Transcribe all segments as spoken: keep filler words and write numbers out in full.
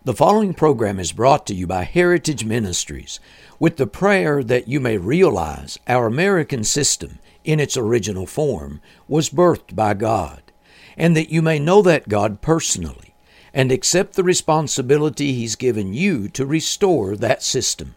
The following program is brought to you by Heritage Ministries with the prayer that you may realize our American system in its original form was birthed by God, and that you may know that God personally and accept the responsibility He's given you to restore that system.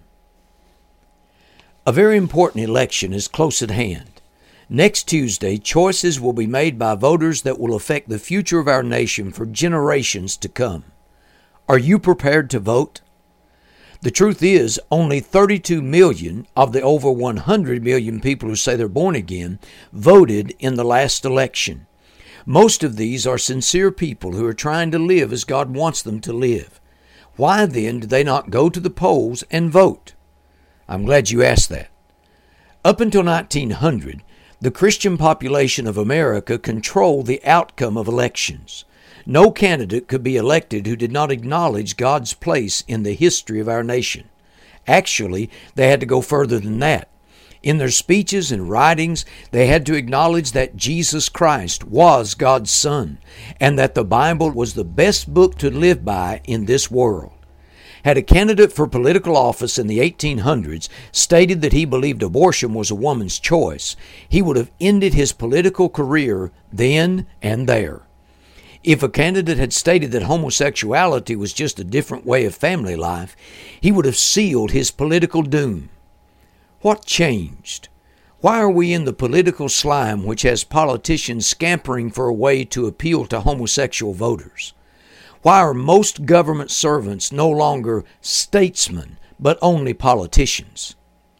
A very important election is close at hand. Next Tuesday, choices will be made by voters that will affect the future of our nation for generations to come. Are you prepared to vote? The truth is, only thirty-two million of the over one hundred million people who say they're born again voted in the last election. Most of these are sincere people who are trying to live as God wants them to live. Why then do they not go to the polls and vote? I'm glad you asked that. Up until nineteen hundred, the Christian population of America controlled the outcome of elections. No candidate could be elected who did not acknowledge God's place in the history of our nation. Actually, they had to go further than that. In their speeches and writings, they had to acknowledge that Jesus Christ was God's Son, and that the Bible was the best book to live by in this world. Had a candidate for political office in the eighteen hundreds stated that he believed abortion was a woman's choice, he would have ended his political career then and there. If a candidate had stated that homosexuality was just a different way of family life, he would have sealed his political doom. What changed? Why are we in the political slime which has politicians scampering for a way to appeal to homosexual voters? Why are most government servants no longer statesmen, but only politicians?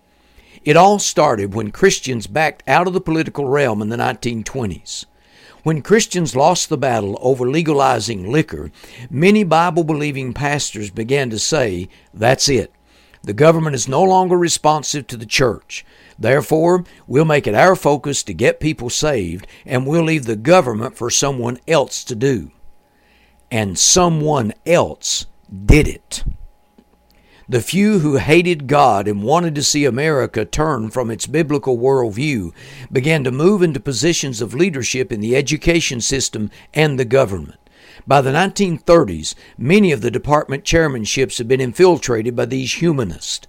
It all started when Christians backed out of the political realm in the nineteen twenties. When Christians lost the battle over legalizing liquor, many Bible-believing pastors began to say, "That's it. The government is no longer responsive to the church. Therefore, we'll make it our focus to get people saved, and we'll leave the government for someone else to do." And someone else did it. The few who hated God and wanted to see America turn from its biblical worldview began to move into positions of leadership in the education system and the government. By the nineteen thirties, many of the department chairmanships had been infiltrated by these humanists.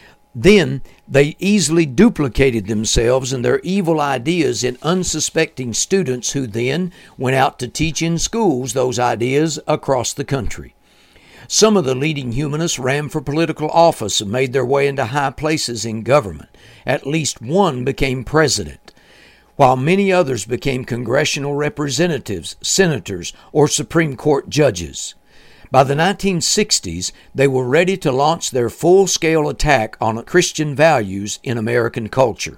Then they easily duplicated themselves and their evil ideas in unsuspecting students who then went out to teach in schools those ideas across the country. Some of the leading humanists ran for political office and made their way into high places in government. At least one became president, while many others became congressional representatives, senators, or Supreme Court judges. By the nineteen sixties, they were ready to launch their full-scale attack on Christian values in American culture.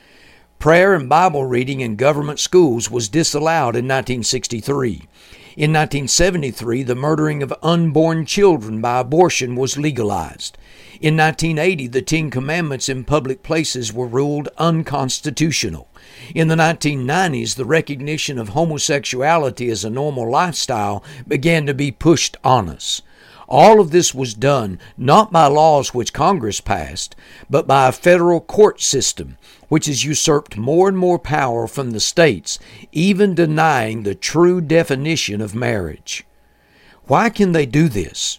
Prayer and Bible reading in government schools was disallowed in nineteen sixty-three. In nineteen seventy-three, the murdering of unborn children by abortion was legalized. In nineteen eighty, the Ten Commandments in public places were ruled unconstitutional. In the nineteen nineties, the recognition of homosexuality as a normal lifestyle began to be pushed on us. All of this was done not by laws which Congress passed, but by a federal court system which has usurped more and more power from the states, even denying the true definition of marriage. Why can they do this?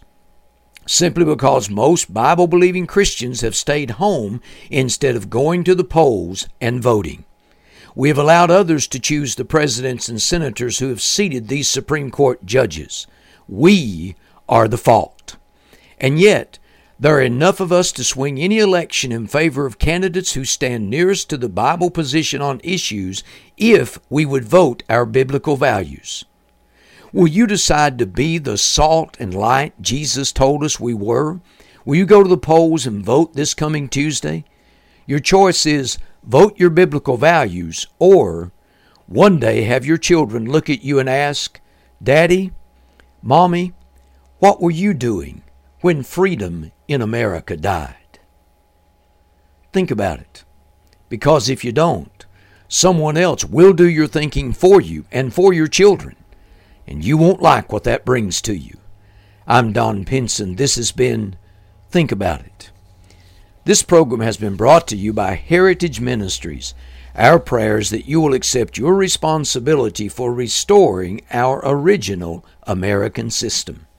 Simply because most Bible-believing Christians have stayed home instead of going to the polls and voting. We have allowed others to choose the presidents and senators who have seated these Supreme Court judges. We are the fault. And yet, there are enough of us to swing any election in favor of candidates who stand nearest to the Bible position on issues if we would vote our biblical values. Will you decide to be the salt and light Jesus told us we were? Will you go to the polls and vote this coming Tuesday? Your choice is vote your biblical values, or one day have your children look at you and ask, "Daddy, Mommy, what were you doing when freedom in America died?" Think about it. Because if you don't, someone else will do your thinking for you and for your children, and you won't like what that brings to you. I'm Don Pinson. This has been Think About It. This program has been brought to you by Heritage Ministries. Our prayer is that you will accept your responsibility for restoring our original American system.